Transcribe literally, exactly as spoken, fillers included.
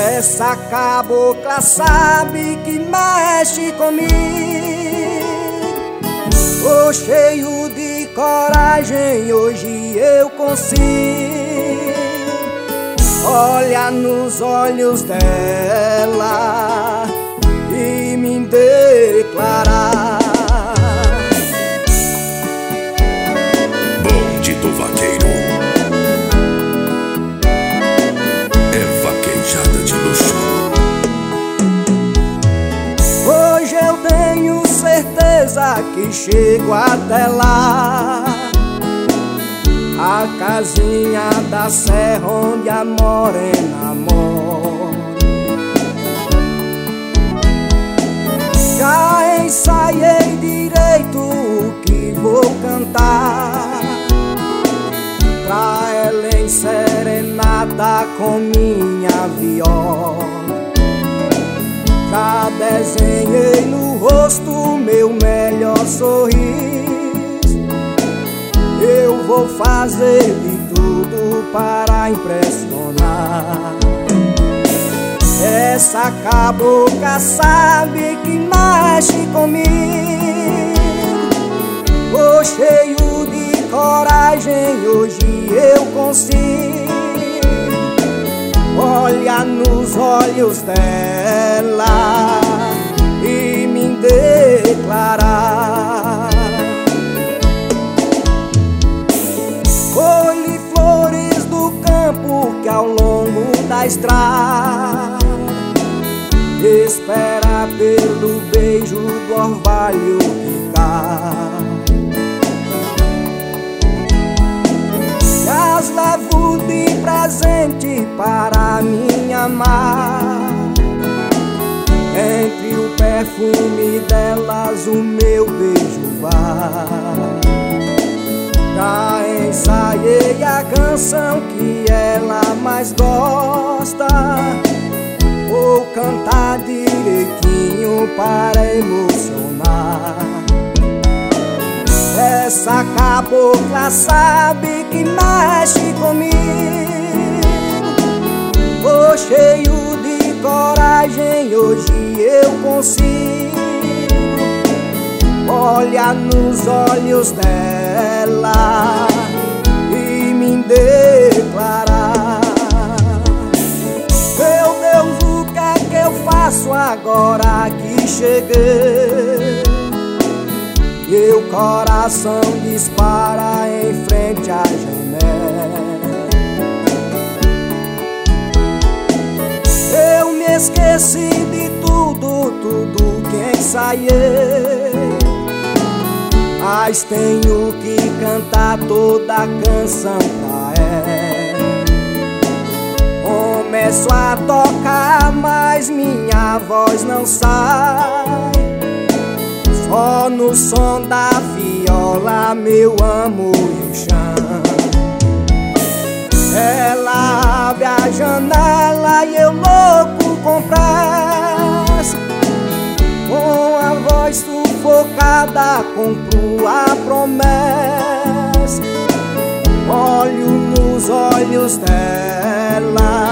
Essa cabocla sabe que mexe comigo. Tô cheio de coragem, hoje eu consigo. Olha nos olhos dela e me declarar. Bonde do Vaqueiro é vaquejada de luxo. Hoje eu tenho certeza que chego até lá, a casinha da serra onde a morena mora. Já ensaiei direito o que vou cantar pra ela em serenata com minha viola. Já desenhei no rosto meu melhor sorriso. Eu vou fazer de tudo para impressionar. Essa cabocla sabe que mexe comigo. Tô cheio de coragem, hoje eu consigo. Olha nos olhos dela e me declarar. Colhe flores do campo que ao longo da estrada espera pelo beijo do orvalho que cai. E as levo de presente para minha amar. Entre o perfume delas o meu beijo vai. Já ensaiei a canção que ela mais gosta. Vou cantar direitinho para emocionar. Essa cabocla sabe que mexe comigo. Tô cheio de coragem, hoje eu consigo. Olha nos olhos dela e me declarar. Meu Deus, o que é que eu faço agora que cheguei? Meu coração dispara em frente à janela. Eu me esqueci de tudo, tudo que ensaiei. Mas tenho que cantar toda a canção pra ela. Começo a tocar, mas minha voz não sai. Só no som da viola meu amor eu chamo. Ela abre a janela e eu louco com pressa. Com a voz sufocada cumpro a promessa. Olho nos olhos dela